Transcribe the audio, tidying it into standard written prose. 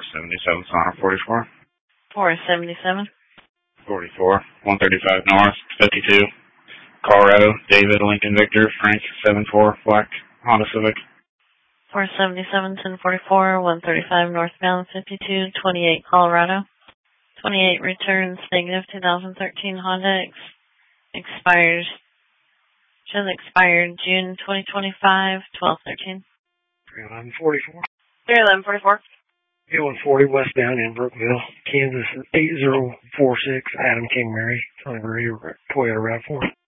477 Sonner 44. 477. 44. 135 North, 52. Colorado, David, Lincoln, Victor, Frank, 74, Black, Honda Civic. 477, 1044, 135 northbound, 52, 28 Colorado. 28 returns negative 2013 Honda expires. Shows expired June 2025, 1213. 31144. 31144. 8140 westbound in Brookville, Kansas 8046, Adam King Mary, Toyota RAV4.